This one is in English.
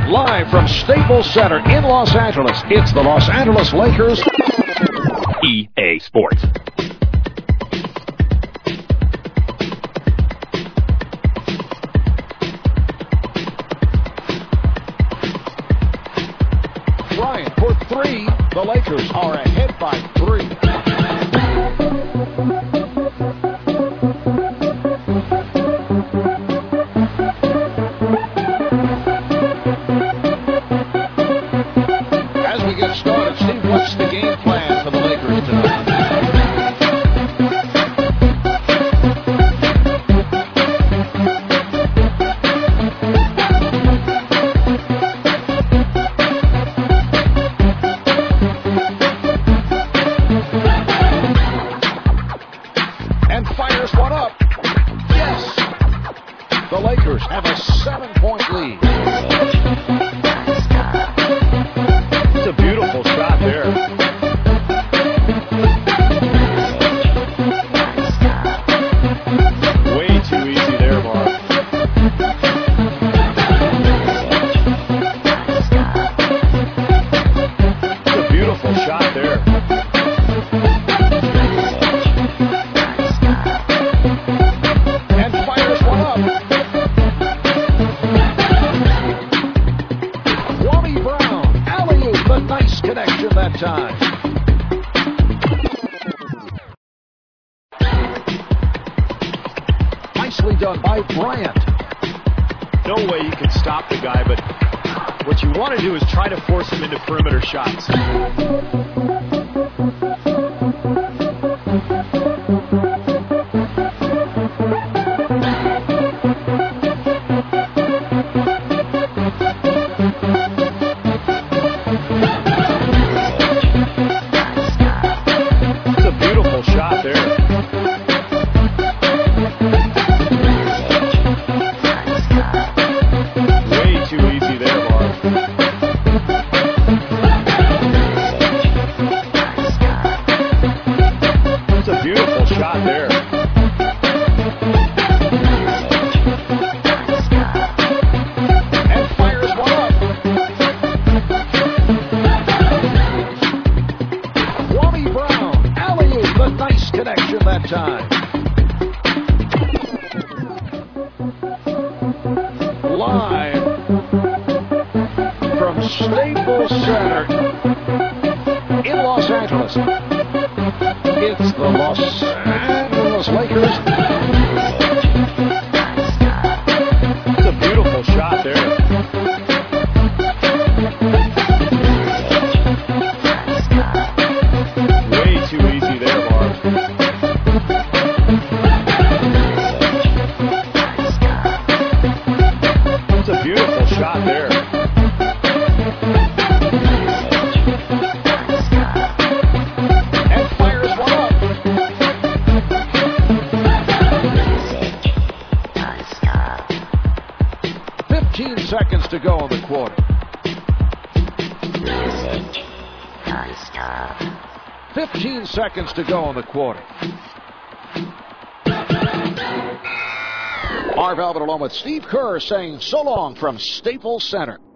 Live from Staples Center in Los Angeles, it's the Los Angeles Lakers. EA Sports. Bryant for three. The Lakers are ahead by 3. As we get started, Steve, what's the game plan for the Lakers tonight? And fires one up. Yes! The Lakers have a 7-point lead. It's a beautiful shot there. Way too easy there, Mark. It's a beautiful shot there. And fires one up. Kwame Brown, alley-oop, a nice connection that time. Nicely done by Bryant. No way you can stop the guy, but what you want to do is try to force him into perimeter shots. It's a beautiful shot there. Way too easy there, Mark. It's a beautiful shot there. And fires one up. Kwame Brown, alley-oop, a nice connection that time. Live from Staples Center in Los Angeles, it's the Los Angeles Lakers. It's a beautiful shot there. Way too easy there, Mark. It's a beautiful shot there. And fires one up. 15 seconds to go in the quarter. 15 seconds to go in the quarter. Marv Albert along with Steve Kerr saying so long from Staples Center.